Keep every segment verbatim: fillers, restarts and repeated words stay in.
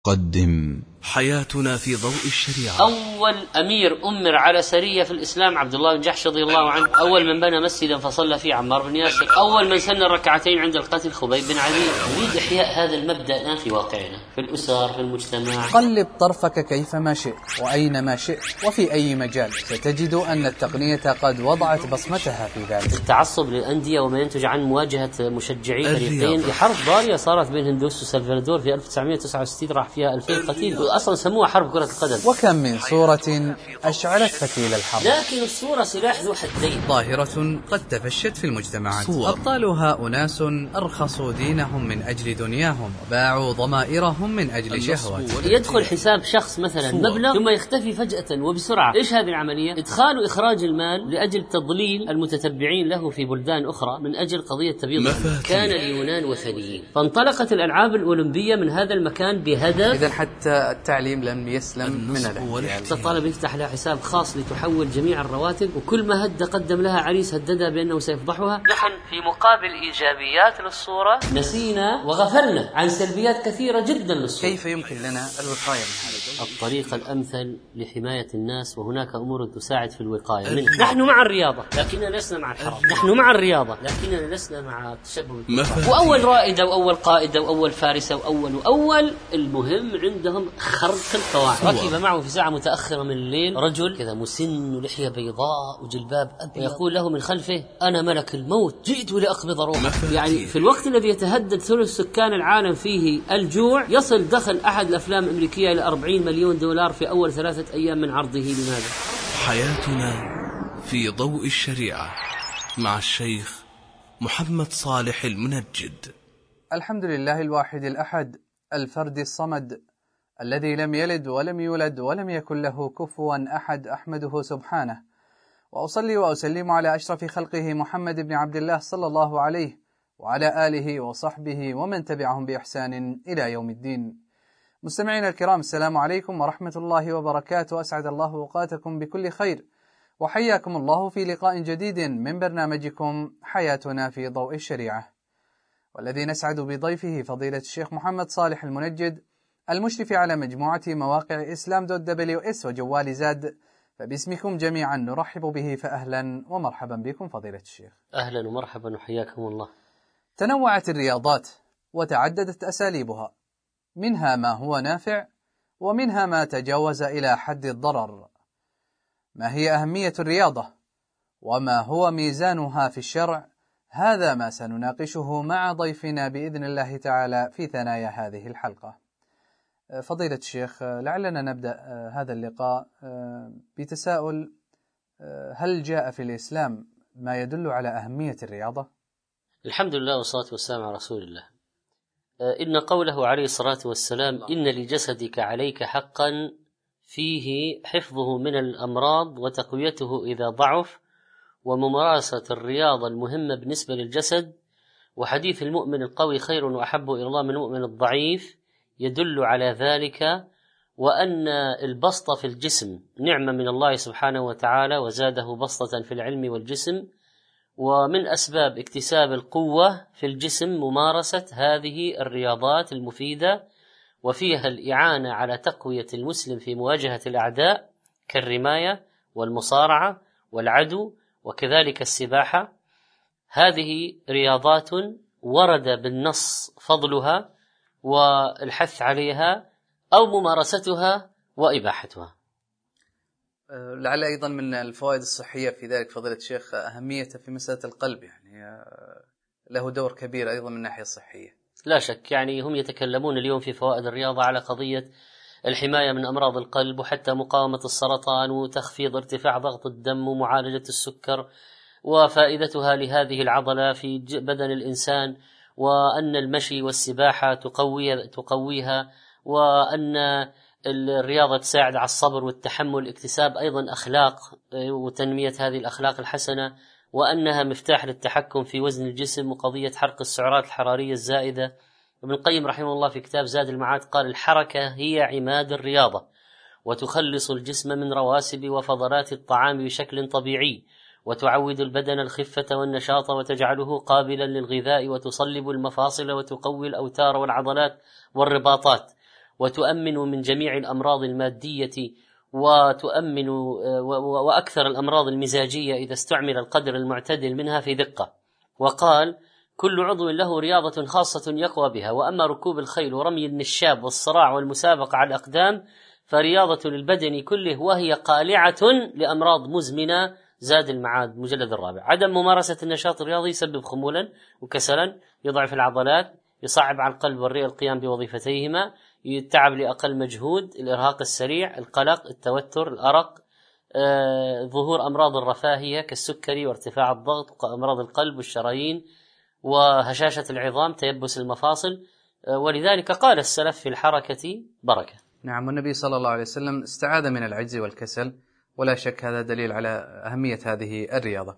قدم حياتنا في ضوء الشريعة. أول أمير أمر على سرية في الإسلام عبد الله بن جحش رضي الله عنه. أول من بنى مسجدا فصلى فيه عمار بن ياسر. أول من سن الركعتين عند القتل خبيب بن عدي. نريد إحياء هذا المبدأ الآن في واقعنا، في الأسر، في المجتمع. قلب طرفك كيفما شئت وأينما شئت وفي أي مجال، ستجد أن التقنية قد وضعت بصمتها في ذلك. التعصب للأندية وما ينتج عن مواجهة مشجعي فريقين في حرب ضارية صارت بين هندوس وسلفادور في ألف وتسعمائة وتسعة وستين، راح فيها ألفين قتيل، أصلا سموها حرب كرة القدم. وكم من صورة أشعلت فتيل الحرب، لكن الصورة سلاح ذو حدين. ظاهرة قد تفشت في المجتمعات. صور. أبطالها أناس أرخصوا دينهم من أجل دنياهم وباعوا ضمائرهم من أجل شهوة. يدخل حساب شخص مثلا مبلغ ثم يختفي فجأة وبسرعة. إيش هذه العملية؟ إدخال وإخراج المال لأجل تضليل المتتبعين له في بلدان أخرى من أجل قضية تبييض. كان اليونان وثنيين، فانطلقت الألعاب الأولمبية من هذا المكان بهدف. إذا حتى التعليم لم يسلم من الاحتيال. الطالب يفتح لها حساب خاص لتحول جميع الرواتب، وكل ما هد قدم لها عريس هددها بأنه سيفضحها. نحن في مقابل إيجابيات للصورة نسينا وغفلنا عن سلبيات كثيرة جدا للصورة. كيف يمكن لنا الوقاية من هذا؟ الطريقة الأمثل لحماية الناس، وهناك أمور تساعد في الوقاية منها. نحن مع الرياضة لكننا لسنا مع الحرام. نحن مع الرياضة لكننا لسنا مع التشبه. وأول رائدة وأول قائدة وأول فارسة وأول وأول المهم عندهم خرق القواعد. ركب معه في ساعة متأخرة من الليل رجل كذا مسن ولحية بيضاء وجلباب أبيض، ويقول له من خلفه: أنا ملك الموت جئت لأقبض روحك. يعني في الوقت الذي يتهدد ثلث سكان العالم فيه الجوع، يصل دخل أحد الأفلام الأمريكية إلى أربعين مليون دولار في أول ثلاثة أيام من عرضه. لماذا؟ حياتنا في ضوء الشريعة مع الشيخ محمد صالح المنجد. الحمد لله الواحد الأحد الفرد الصمد الذي لم يلد ولم يولد ولم يكن له كفوا أحد، أحمده سبحانه، وأصلي وأسلم على أشرف خلقه محمد بن عبد الله صلى الله عليه وعلى آله وصحبه ومن تبعهم بإحسان إلى يوم الدين. مستمعين الكرام، السلام عليكم ورحمة الله وبركاته، أسعد الله أوقاتكم بكل خير، وحياكم الله في لقاء جديد من برنامجكم حياتنا في ضوء الشريعة، والذي نسعد بضيفه فضيلة الشيخ محمد صالح المنجد، المشرف على مجموعة مواقع إسلام دوت دبليو إس وجوال زاد. فباسمكم جميعا نرحب به، فأهلا ومرحبا بكم فضيلة الشيخ. أهلا ومرحبا وحياكم الله. تنوعت الرياضات وتعددت أساليبها، منها ما هو نافع ومنها ما تجاوز إلى حد الضرر. ما هي أهمية الرياضة وما هو ميزانها في الشرع؟ هذا ما سنناقشه مع ضيفنا بإذن الله تعالى في ثنايا هذه الحلقة. فضيلة الشيخ، لعلنا نبدأ هذا اللقاء بتساؤل: هل جاء في الإسلام ما يدل على أهمية الرياضة؟ الحمد لله والصلاة والسلام على رسول الله. إن قوله عليه الصلاة والسلام: إن لجسدك عليك حقا فيه حفظه من الأمراض وتقويته إذا ضعف، وممارسة الرياضة المهمة بالنسبة للجسد، وحديث المؤمن القوي خير وأحب إلى الله من المؤمن الضعيف، يدل على ذلك، وأن البسط في الجسم نعمة من الله سبحانه وتعالى، وزاده بسطة في العلم والجسم، ومن أسباب اكتساب القوة في الجسم ممارسة هذه الرياضات المفيدة، وفيها الإعانة على تقوية المسلم في مواجهة الأعداء كالرماية والمصارعة والعدو، وكذلك السباحة. هذه رياضات ورد بالنص فضلها والحث عليها أو ممارستها وإباحتها. لعل أيضا من الفوائد الصحية في ذلك فضيلة الشيخ أهميته في مسألة القلب، يعني له دور كبير أيضا من الناحية الصحية. لا شك، يعني هم يتكلمون اليوم في فوائد الرياضة على قضية الحماية من أمراض القلب، وحتى مقاومة السرطان، وتخفيض ارتفاع ضغط الدم، ومعالجة السكر، وفائدتها لهذه العضلة في بدن الإنسان، وأن المشي والسباحة تقوي تقويها، وأن الرياضة تساعد على الصبر والتحمل، اكتساب أيضا أخلاق وتنمية هذه الأخلاق الحسنة، وأنها مفتاح للتحكم في وزن الجسم وقضية حرق السعرات الحرارية الزائدة. ابن القيم رحمه الله في كتاب زاد المعاد قال: الحركة هي عماد الرياضة، وتخلص الجسم من رواسب وفضلات الطعام بشكل طبيعي، وتعود البدن الخفة والنشاط، وتجعله قابلا للغذاء، وتصلب المفاصل، وتقوي الأوتار والعضلات والرباطات. وتؤمن من جميع الأمراض المادية، وتؤمن وأكثر الأمراض المزاجية إذا استعمل القدر المعتدل منها في دقة. وقال: كل عضو له رياضة خاصة يقوى بها، وأما ركوب الخيل ورمي النشاب والصراع والمسابقة على الأقدام فرياضة للبدن كله، وهي قالعة لأمراض مزمنة. زاد المعاد مجلد الرابع. عدم ممارسة النشاط الرياضي يسبب خمولا وكسلا، يضعف العضلات، يصعب على القلب والرئة القيام بوظيفتيهما، يتعب لأقل مجهود، الإرهاق السريع، القلق، التوتر، الأرق، آه، ظهور أمراض الرفاهية كالسكري وارتفاع الضغط وأمراض القلب والشرايين وهشاشة العظام، تيبس المفاصل. آه، ولذلك قال السلف: في الحركة بركة. نعم، والنبي صلى الله عليه وسلم استعاذ من العجز والكسل، ولا شك هذا دليل على أهمية هذه الرياضة.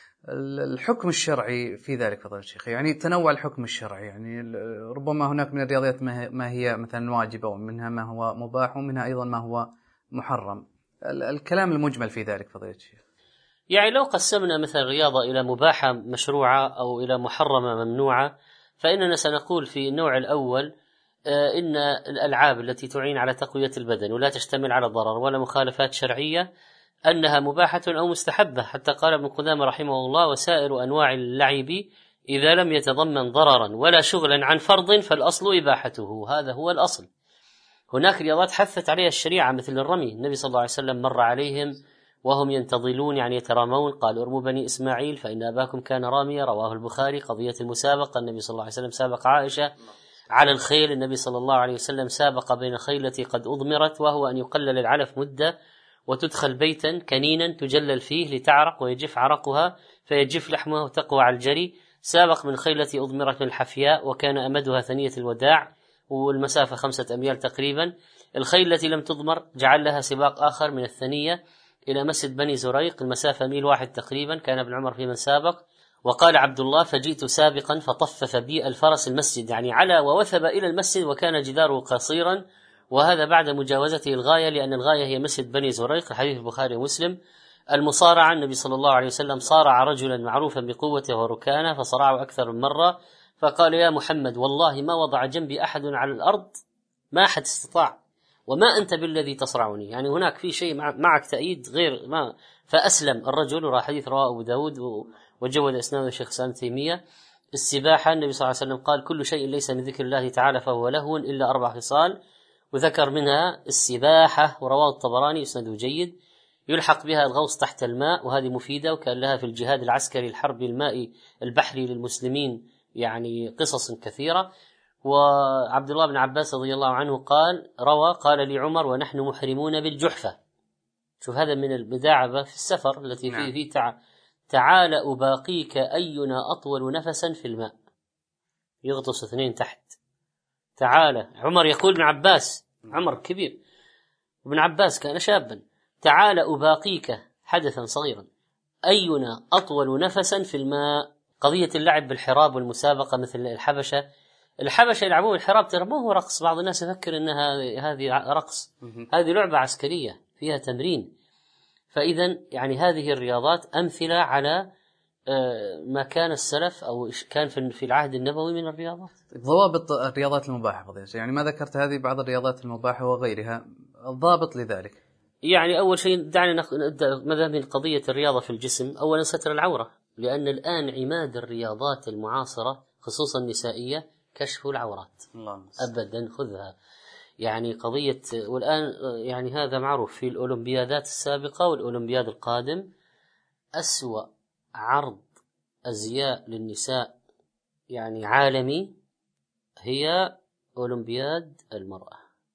الحكم الشرعي في ذلك فضيلة الشيخ، يعني تنوع الحكم الشرعي، يعني ربما هناك من الرياضيات ما هي مثلا واجبة، ومنها ما هو مباح، ومنها أيضا ما هو محرم. الكلام المجمل في ذلك فضيلة الشيخ. يعني لو قسمنا مثل الرياضة إلى مباحة مشروعة أو إلى محرمة ممنوعة، فإننا سنقول في النوع الأول إن الألعاب التي تعين على تقوية البدن ولا تشتمل على ضرر ولا مخالفات شرعية أنها مباحة أو مستحبة، حتى قال ابن قدامة رحمه الله: وسائر أنواع اللعب إذا لم يتضمن ضررا ولا شغلا عن فرض فالأصل إباحته. هذا هو الأصل. هناك رياضات حثت عليها الشريعة مثل الرمي، النبي صلى الله عليه وسلم مر عليهم وهم ينتظلون يعني يترامون، قال: ارموا بني إسماعيل فإن أباكم كان راميا. رواه البخاري. قضية المسابقة، النبي صلى الله عليه وسلم سابق عائشة على الخيل، النبي صلى الله عليه وسلم سابق بين خيلتي قد أضمرت، وهو أن يقلل العلف مدة وتدخل بيتا كنينا تجلل فيه لتعرق ويجف عرقها فيجف لحمها وتقوى على الجري. سابق من خيلتي أضمرت من الحفياء وكان أمدها ثنية الوداع والمسافة خمسة أميال تقريبا. الخيل التي لم تضمر جعل لها سباق آخر من الثنية إلى مسجد بني زريق، المسافة ميل واحد تقريبا، كان ابن عمر في من سابق. وقال عبد الله: فجئت سابقا فطفف بي الفرس المسجد، يعني على ووثب إلى المسجد وكان جداره قصيرا، وهذا بعد مجاوزته الغاية، لأن الغاية هي مسجد بني زريق، حديث البخاري ومسلم. المصارعة، النبي صلى الله عليه وسلم صارع رجلا معروفا بقوته وركانه فصرعه أكثر من مرة، فقال: يا محمد والله ما وضع جنبي أحد على الأرض ما أحد استطاع، وما أنت بالذي تصرعني، يعني هناك في شيء معك تأييد غير ما. فأسلم الرجل، وراء حديث رواه أبو داود وجود إسناده الشيخ الإسلام تيمية. السباحة، النبي صلى الله عليه وسلم قال: كل شيء ليس من ذكر الله تعالى فهو لهو إلا أربع خصال، وذكر منها السباحة، ورواه الطبراني إسناده جيد. يلحق بها الغوص تحت الماء، وهذه مفيدة، وكان لها في الجهاد العسكري الحرب المائي البحري للمسلمين يعني قصص كثيرة. وعبد الله بن عباس رضي الله عنه قال روى قال لي عمر: ونحن محرمون بالجحفة. شوف هذا من المداعبة في السفر التي فيه فيه تع... تعال أباقيك أينا أطول نفسا في الماء، يغطس اثنين تحت. تعال عمر يقول ابن عباس، عمر كبير، ابن عباس كان شابا: تعال أباقيك حدثا صغيرا أينا أطول نفسا في الماء. قضية اللعب بالحراب والمسابقة مثل الحبشة، الحبشة يلعبون الحراب، ترى ما هو رقص، بعض الناس يفكر أنها هذه رقص، هذه لعبة عسكرية فيها تمرين. فإذا يعني هذه الرياضات أمثلة على ما كان السلف أو كان في العهد النبوي من الرياضات. ضوابط الرياضات المباحة فضيلة، يعني ما ذكرت هذه بعض الرياضات المباحة وغيرها، الضابط لذلك. يعني أول شيء دعنا نبدأ ماذا من قضية الرياضة في الجسم. أولا ستر العورة، لأن الآن عماد الرياضات المعاصرة خصوصا النسائية كشف العورات. الله أبدا خذها، يعني قضية. والآن يعني هذا معروف في الأولمبيادات السابقة والأولمبياد القادم، أسوأ عرض أزياء للنساء يعني عالمي هي أولمبياد المرأة.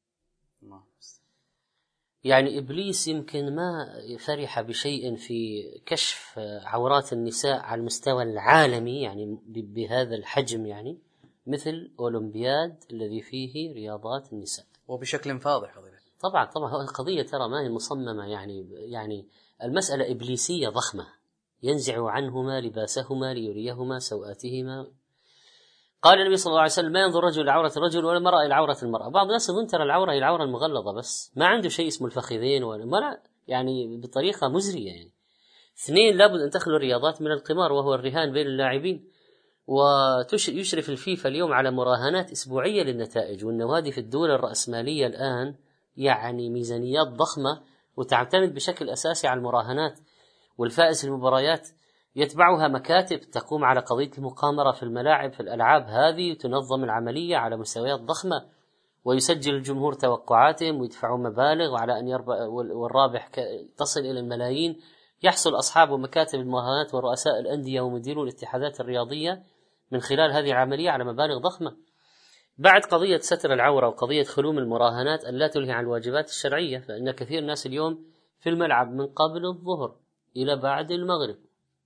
يعني إبليس يمكن ما فرح بشيء في كشف عورات النساء على المستوى العالمي يعني بهذا الحجم، يعني مثل أولمبياد الذي فيه رياضات النساء وبشكل فاضح فضيلة. طبعا طبعا القضية ترى ما هي مصممة، يعني يعني المسألة إبليسية ضخمة، ينزع عنهما لباسهما ليريهما سوآتهما. قال النبي صلى الله عليه وسلم: ما ينظر الرجل إلى عورة الرجل ولا المرأة إلى عورة المرأة. بعض الناس يظن ترى العورة هي العورة المغلظة بس، ما عنده شيء اسمه الفخذين ولا يعني بطريقة مزرية. يعني اثنين، لابد أن تخلو الرياضات من القمار وهو الرهان بين اللاعبين. ويشرف الفيفا اليوم على مراهنات أسبوعية للنتائج، والنوادي في الدول الرأسمالية الآن يعني ميزانيات ضخمة وتعتمد بشكل أساسي على المراهنات، والفائز في المباريات يتبعها مكاتب تقوم على قضية المقامرة في الملاعب في الألعاب هذه، تنظم العملية على مستويات ضخمة، ويسجل الجمهور توقعاتهم ويدفعوا مبالغ، وعلى أن يربح والرابح تصل إلى الملايين. يحصل أصحاب مكاتب المراهنات ورؤساء الأندية ومديرو الاتحادات الرياضية من خلال هذه العملية على مبالغ ضخمة. بعد قضية ستر العورة وقضية خلوم المراهنات أن لا تلهي عن الواجبات الشرعية، فإن كثير الناس اليوم في الملعب من قبل الظهر إلى بعد المغرب.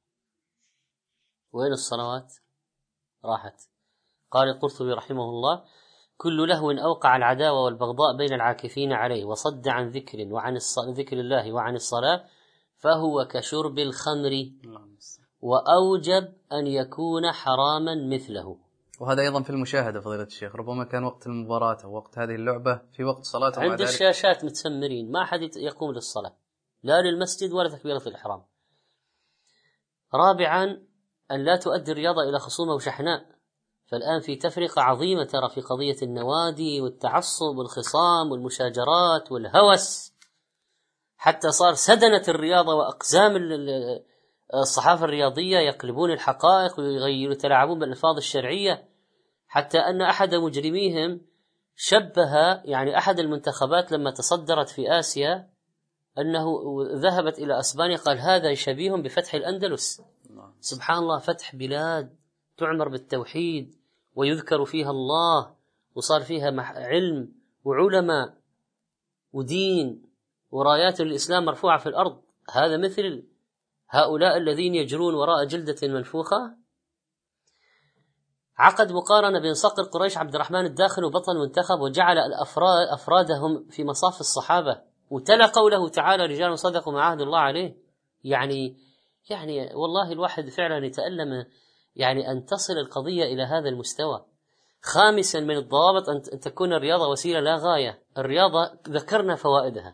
وين الصلوات؟ راحت. قال القرطبي رحمه الله: كل لهو أوقع العداوة والبغضاء بين العاكفين عليه وصد عن ذكر وعن ذكر الله وعن الصلاة فهو كشرب الخمر، وأوجب أن يكون حراما مثله. وهذا أيضا في المشاهدة فضيلة الشيخ، ربما كان وقت المباراة أو وقت هذه اللعبة في وقت صلاة، عند الشاشات متسمرين، ما أحد يقوم للصلاة لا للمسجد ولا تكبيرة الإحرام. رابعا أن لا تؤدي الرياضة إلى خصومة وشحناء، فالآن في تفرقة عظيمة ترى في قضية النوادي والتعصب والخصام والمشاجرات والهوس، حتى صار سدنة الرياضة وأقزام الصحافة الرياضية يقلبون الحقائق ويغيروا يتلاعبون بالألفاظ الشرعية، حتى أن أحد مجرميهم شبه يعني أحد المنتخبات لما تصدرت في آسيا أنه ذهبت إلى أسبانيا، قال هذا شبيه بفتح الأندلس. سبحان الله، فتح بلاد تعمر بالتوحيد ويذكر فيها الله وصار فيها علم وعلماء ودين ورايات الإسلام مرفوعة في الأرض، هذا مثل هؤلاء الذين يجرون وراء جلدة منفوخة. عقد مقارنة بين صقر قريش عبد الرحمن الداخل وبطل منتخب، وجعل الأفراد أفرادهم في مصاف الصحابة، وتلا قوله تعالى: رجال صدقوا ما عهد الله عليه. يعني يعني والله الواحد فعلا يتألم يعني أن تصل القضية إلى هذا المستوى. خامسا من الضوابط أن تكون الرياضة وسيلة لا غاية. الرياضة ذكرنا فوائدها،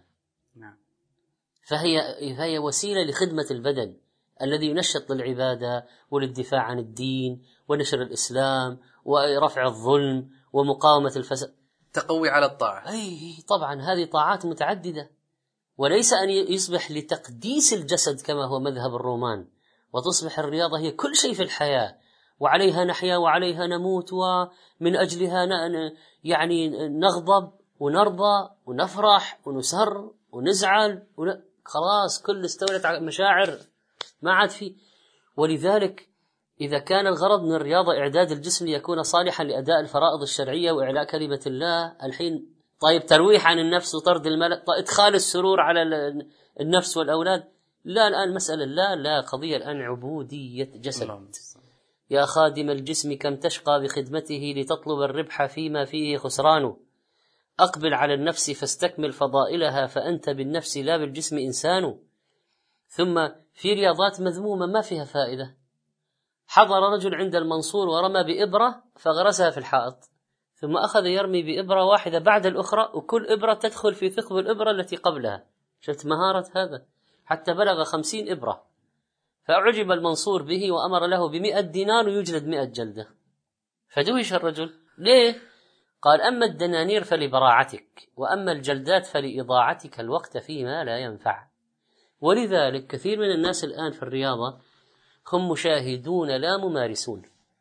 فهي فهي وسيلة لخدمة البدن الذي ينشط للعبادة وللدفاع عن الدين ونشر الإسلام ورفع الظلم ومقاومة الفساد، تقوي على الطاعة. أي طبعا هذه طاعات متعددة، وليس أن يصبح لتقديس الجسد كما هو مذهب الرومان، وتصبح الرياضة هي كل شيء في الحياة، وعليها نحيا وعليها نموت، ومن أجلها يعني نغضب ونرضى ونفرح ونسر ونزعل ون... خلاص كل استولت على مشاعر ما عاد في. ولذلك إذا كان الغرض من الرياضة إعداد الجسم ليكون صالحا لأداء الفرائض الشرعية وإعلاء كلمة الله، الحين طيب ترويح عن النفس وطرد الملل، طيب إدخال السرور على النفس والأولاد، لا الآن مسألة لا لا قضية الآن عبودية جسد. يا خادم الجسم كم تشقى بخدمته لتطلب الربح فيما فيه خسرانه، أقبل على النفس فاستكمل فضائلها فأنت بالنفس لا بالجسم إنسان. ثم في رياضات مذمومة ما فيها فائدة. حضر رجل عند المنصور ورمى بإبرة فغرسها في الحائط، ثم أخذ يرمي بإبرة واحدة بعد الأخرى، وكل إبرة تدخل في ثقب الإبرة التي قبلها. شفت مهارة هذا؟ حتى بلغ خمسين إبرة. فأعجب المنصور به وأمر له بمئة دينار ويجلد مئة جلدة. فدوش الرجل ليه؟ قال: أما الدنانير فلبراعتك، وأما الجلدات فلإضاعتك الوقت فيما لا ينفع. ولذلك كثير من الناس الآن في الرياضة هم مشاهدون لا ممارسون،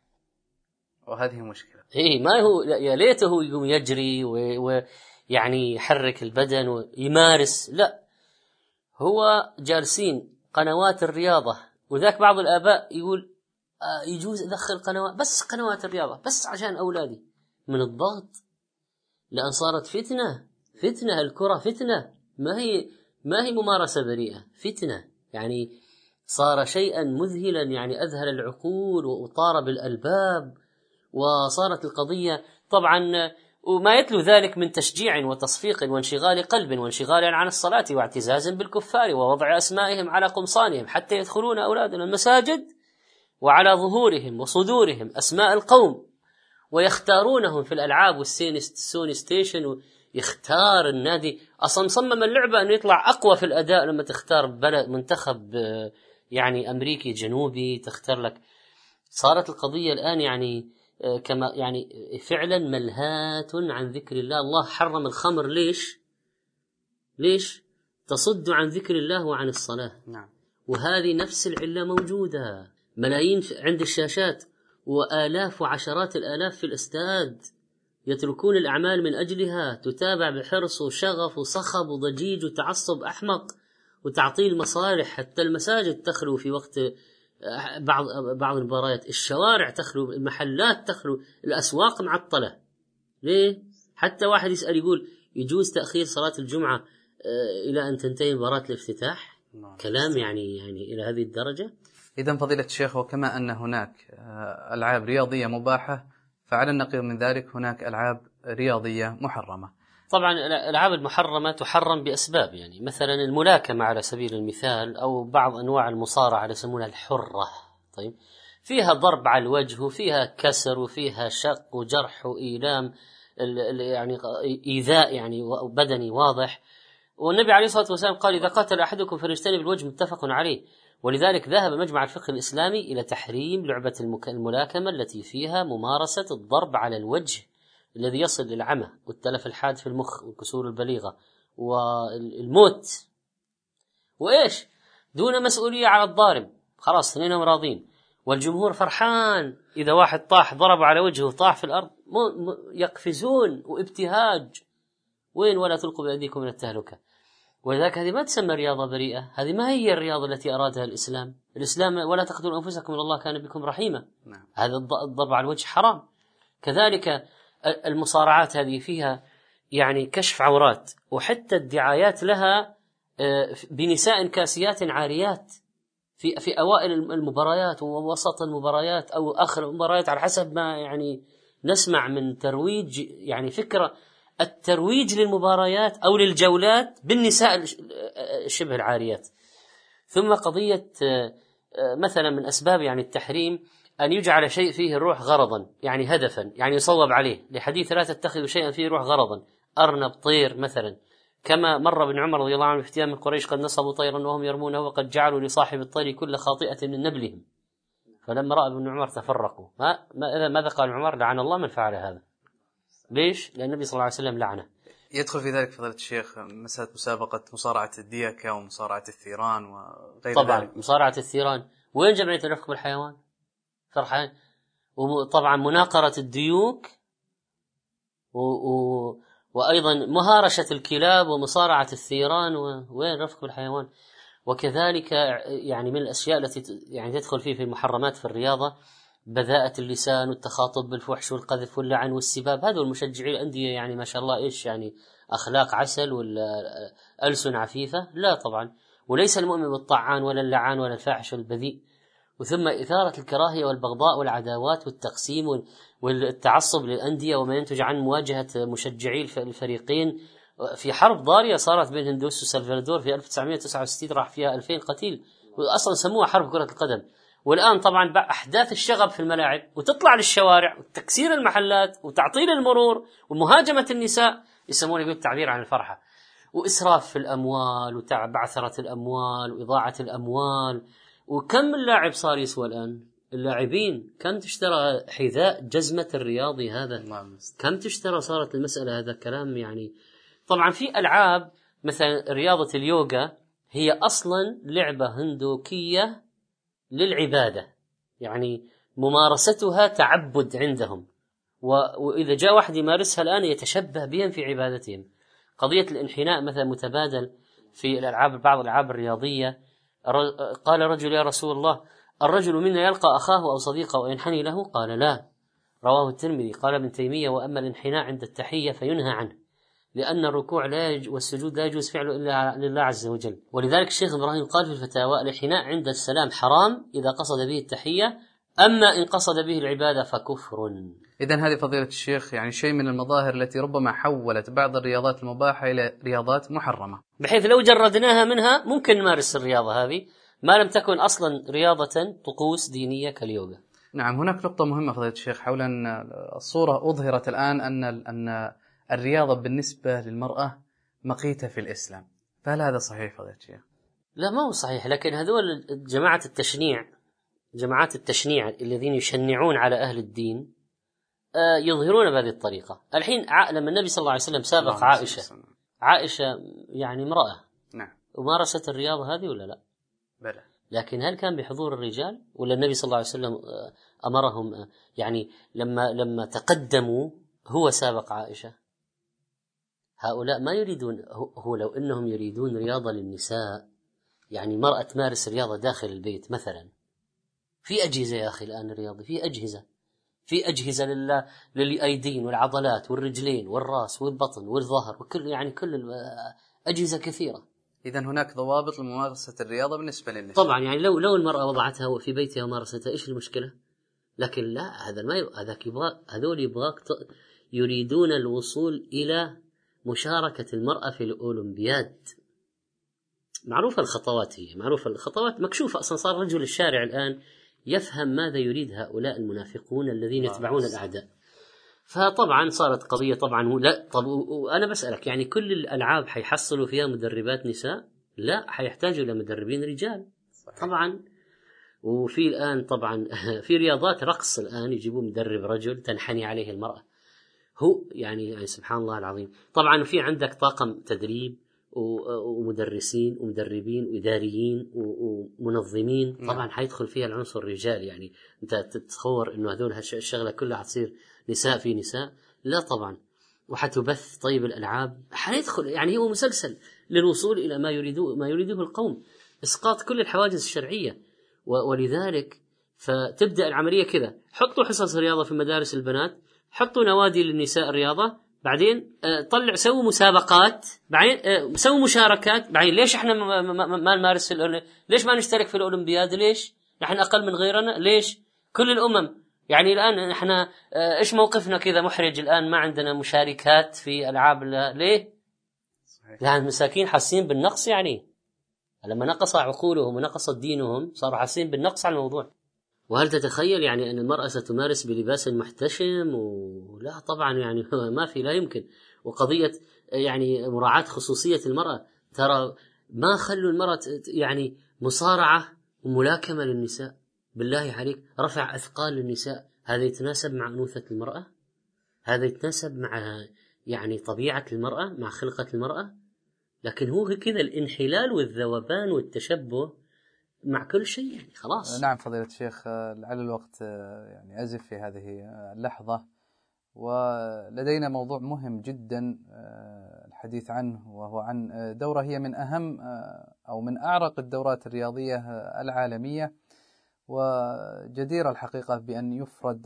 وهذه مشكلة. إيه ما هو يا ليته يقوم يجري ويعني يحرك البدن ويمارس، لا، هو جالسين قنوات الرياضة. وذاك بعض الآباء يقول آه يجوز أدخل قنوات بس قنوات الرياضة بس عشان أولادي، من الضغط، لأن صارت فتنة فتنة الكرة فتنة، ما هي ما هي ممارسة بريئة، فتنة يعني صار شيئا مذهلا، يعني أذهل العقول وأطار بالألباب، وصارت القضية طبعا وما يتلو ذلك من تشجيع وتصفيق وانشغال قلب وانشغال عن الصلاة واعتزاز بالكفار ووضع أسمائهم على قمصانهم حتى يدخلون أولادنا المساجد وعلى ظهورهم وصدورهم أسماء القوم، ويختارونهم في الألعاب والسوني ستيشن، ويختار النادي. أصلا مصمم اللعبة أنه يطلع أقوى في الأداء لما تختار بلد منتخب يعني أمريكي جنوبي، تختار لك صارت القضية الآن يعني كما يعني فعلا ملهاة عن ذكر الله. الله حرم الخمر ليش؟ ليش؟ تصد عن ذكر الله وعن الصلاة. نعم. وهذه نفس العلة موجودة، ملايين عند الشاشات وآلاف وعشرات الآلاف في الأستاد يتركون الأعمال من أجلها، تتابع بحرص وشغف وصخب وضجيج وتعصب أحمق وتعطيل مصالح. حتى المساجد تخلو في وقت بعض بعض المباريات، الشوارع تخلو، المحلات تخلو، الأسواق معطلة. ليه؟ حتى واحد يسأل يقول يجوز تأخير صلاة الجمعة إلى أن تنتهي مباراة الافتتاح؟ كلام يعني يعني إلى هذه الدرجة. إذن فضيلة الشيخ، وكما أن هناك ألعاب رياضية مباحة، فعلى النقيض من ذلك هناك ألعاب رياضية محرمة. طبعا الألعاب المحرمة تحرم بأسباب، يعني مثلا الملاكمة على سبيل المثال، أو بعض أنواع المصارعة يسمونها الحرة. طيب فيها ضرب على الوجه وفيها كسر وفيها شق وجرح وإيلام، يعني إيذاء يعني بدني واضح. والنبي عليه الصلاة والسلام قال إذا قتل أحدكم فليجتنب الوجه، متفق عليه. ولذلك ذهب مجمع الفقه الإسلامي إلى تحريم لعبة الملاكمة التي فيها ممارسة الضرب على الوجه الذي يصل للعمى والتلف الحاد في المخ والكسور البليغة والموت، وإيش دون مسؤولية على الضارب. خلاص اثنينهم راضين، والجمهور فرحان. إذا واحد طاح ضرب على وجهه طاح في الأرض يقفزون وابتهاج. وين ولا تلقوا بأيديكم من التهلكة. ولذلك هذه ما تسمى رياضة بريئة، هذه ما هي الرياضة التي أرادها الإسلام. الإسلام ولا تقتلوا أنفسكم إن الله كان بكم رحيما. نعم. هذا الضرب على الوجه حرام. كذلك المصارعات هذه فيها يعني كشف عورات، وحتى الدعايات لها بنساء كاسيات عاريات في في أوائل المباريات ووسط المباريات أو آخر المباريات، على حسب ما يعني نسمع من ترويج، يعني فكرة الترويج للمباريات أو للجولات بالنساء شبه العاريات. ثم قضية مثلا من أسباب يعني التحريم أن يجعل شيء فيه الروح غرضا، يعني هدفا، يعني يصوب عليه، لحديث لا تتخذوا شيئا فيه روح غرضا، أرنب، طير مثلا، كما مر ابن عمر رضي الله عنه فتيان من قريش قد نصبوا طيرا وهم يرمونه وقد جعلوا لصاحب الطير كل خاطئة من نبلهم، فلما رأى ابن عمر تفرقوا. ما ماذا قال عمر؟ لعن الله من فعل هذا. ليش؟ لأن النبي صلى الله عليه وسلم لعنه. يدخل في ذلك فضيلة الشيخ مسألة مسابقة مصارعة الديكة ومصارعة الثيران وغير طبعا ذلك. مصارعة الثيران، وين جمعية الرفق بالحيوان؟ فرحان. وطبعا مناقرة الديوك و... و... وأيضا مهارشة الكلاب ومصارعة الثيران، وين رفق بالحيوان. وكذلك يعني من الأشياء التي يعني تدخل فيه في المحرمات في الرياضة بذاءة اللسان والتخاطب بالفحش والقذف واللعن والسباب. هذول المشجعي الأندية يعني ما شاء الله إيش يعني أخلاق عسل ولا ألسن عفيفة؟ لا طبعا. وليس المؤمن بالطعان ولا اللعان ولا الفاحش والبذيء. وثم إثارة الكراهية والبغضاء والعداوات والتقسيم والتعصب للأندية وما ينتج عن مواجهة مشجعي الفريقين في حرب ضارية صارت بين هندوس وسلفادور في ألف وتسعمائة وتسعة وستين، راح فيها ألفين قتيل، وأصلا سموها حرب كرة القدم. والآن طبعا أحداث الشغب في الملاعب وتطلع للشوارع وتكسير المحلات وتعطيل المرور ومهاجمة النساء، يسمونه يقول التعبير عن الفرحة، وإسراف في الأموال وبعثرة الأموال وإضاعة الأموال. وكم اللاعب صار يسوى الآن؟ اللاعبين كم تشترى حذاء جزمة الرياضي هذا؟ كم تشترى؟ صارت المسألة هذا كلام يعني. طبعا في ألعاب مثلا رياضة اليوغا هي أصلا لعبة هندوكية للعبادة، يعني ممارستها تعبد عندهم، وإذا جاء واحد يمارسها الآن يتشبه بهم في عبادتهم. قضية الانحناء مثلا متبادل في الألعاب، بعض الألعاب الرياضية. قال رجل يا رسول الله الرجل منا يلقى أخاه أو صديقه وينحني له؟ قال لا، رواه الترمذي. قال ابن تيمية وأما الانحناء عند التحية فينهى عنه، لأن الركوع لا يج... والسجود لا يجوز فعله إلا لله عز وجل. ولذلك الشيخ إبراهيم قال في الفتاوى الانحناء عند السلام حرام إذا قصد به التحية، أما إن قصد به العبادة فكفر. إذن هذه فضيلة الشيخ يعني شيء من المظاهر التي ربما حولت بعض الرياضات المباحة إلى رياضات محرمة، بحيث لو جردناها منها ممكن نمارس الرياضة هذه ما لم تكن أصلا رياضة طقوس دينية كاليوغا. نعم. هناك نقطة مهمة فضيلة الشيخ حول أن الصورة أظهرت الآن أن أن الرياضة بالنسبة للمرأة مقيتة في الإسلام، فهل هذا صحيح فضيلة الشيخ؟ لا ما هو صحيح، لكن هذول جماعة التشنيع جماعات التشنيع الذين يشنعون على أهل الدين يظهرون بهذه الطريقة. الحين لما النبي صلى الله عليه وسلم سابق عائشة، عائشة يعني امرأة، نعم، ومارست الرياضة هذه ولا لا؟ بلى. لكن هل كان بحضور الرجال ولا النبي صلى الله عليه وسلم أمرهم؟ يعني لما لما تقدموا هو سابق عائشة. هؤلاء ما يريدون، هو لو إنهم يريدون رياضة للنساء، يعني مرأة تمارس رياضة داخل البيت مثلا، في أجهزة يا أخي الآن الرياضة، في أجهزة في أجهزة لل... للأيدين والعضلات والرجلين والرأس والبطن والظهر وكل يعني كل أجهزة كثيرة. إذن هناك ضوابط لممارسة الرياضة بالنسبة للنساء. طبعا يعني لو لو المرأة وضعتها في بيتها ومارستها إيش المشكلة؟ لكن لا، هذا ما يبغى، هذاك يبغى، هذول يبغاك ت... يريدون الوصول إلى مشاركة المرأة في الأولمبياد. معروفة الخطوات، هي معروفة الخطوات مكشوفة أصلا، صار رجل الشارع الآن يفهم ماذا يريد هؤلاء المنافقون الذين يتبعون الأعداء. فطبعا صارت قضية طبعا لا. طب وأنا بسألك، يعني كل الألعاب حيحصلوا فيها مدربات نساء؟ لا، حيحتاجوا إلى مدربين رجال طبعا. وفي الآن طبعا في رياضات رقص الآن يجيبوا مدرب رجل تنحني عليه المرأة. هو يعني, يعني سبحان الله العظيم. طبعا في عندك طاقم تدريب ومدرسين ومدربين وإداريين ومنظمين، طبعا حيدخل فيها العنصر الرجال. يعني أنت تتصور إنه هذول هالشغلة كلها حتصير نساء في نساء؟ لا طبعا. وحتبث طيب الألعاب حيدخل، يعني هو مسلسل للوصول إلى ما يريدوه ما يريده القوم، إسقاط كل الحواجز الشرعية. ولذلك فتبدأ العملية كذا، حطوا حصص رياضة في مدارس البنات، حطوا نوادي للنساء الرياضة، بعدين طلع سووا مسابقات، بعدين سووا مشاركات، بعدين ليش احنا ما نمارس في ليش ما نشترك في الأولمبياد؟ ليش نحن أقل من غيرنا؟ ليش كل الأمم؟ يعني الآن احنا ايش موقفنا كذا محرج الآن، ما عندنا مشاركات في ألعاب. ليه؟ لأن المساكين حاسين بالنقص، يعني لما نقص عقولهم ونقصت دينهم صاروا حاسين بالنقص على الموضوع. وهل تتخيل يعني أن المرأة ستمارس بلباس محتشم؟ ولا طبعا يعني ما في، لا يمكن. وقضية يعني مراعاة خصوصية المرأة، ترى ما خلوا المرأة يعني مصارعة وملاكمة للنساء. بالله عليك، رفع أثقال للنساء، هذا يتناسب مع أنوثة المرأة؟ هذا يتناسب مع يعني طبيعة المرأة، مع خلقة المرأة؟ لكن هو كذا الانحلال والذوبان والتشبه مع كل شيء، يعني خلاص. نعم فضيلة الشيخ، لعل الوقت يعني أزف في هذه اللحظة، ولدينا موضوع مهم جدا الحديث عنه، وهو عن دورة هي من أهم أو من أعرق الدورات الرياضية العالمية، وجدير الحقيقة بأن يفرد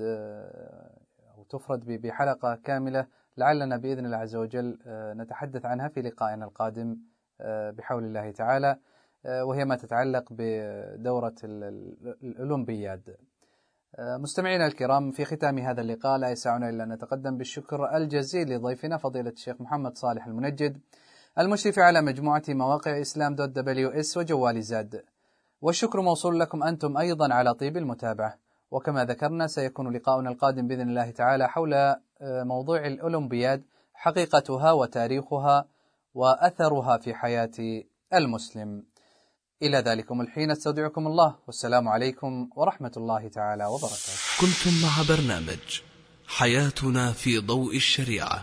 أو تفرد بحلقة كاملة، لعلنا بإذن الله عز وجل نتحدث عنها في لقائنا القادم بحول الله تعالى، وهي ما تتعلق بدورة الأولمبياد. مستمعينا الكرام، في ختام هذا اللقاء لا يسعنا إلا أن نتقدم بالشكر الجزيل لضيفنا فضيلة الشيخ محمد صالح المنجد، المشرف على مجموعة مواقع إسلام دوت دبليو إس وجوال زاد، والشكر موصول لكم أنتم أيضا على طيب المتابعة. وكما ذكرنا سيكون لقاؤنا القادم بإذن الله تعالى حول موضوع الأولمبياد، حقيقتها وتاريخها وأثرها في حياة المسلم. إلى ذلكم الحين استودعكم الله، والسلام عليكم ورحمة الله تعالى وبركاته. كنتم مع برنامج حياتنا في ضوء الشريعة،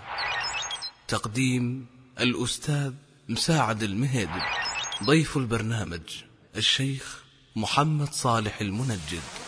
تقديم الأستاذ مساعد المهيدي، ضيف البرنامج الشيخ محمد صالح المنجد.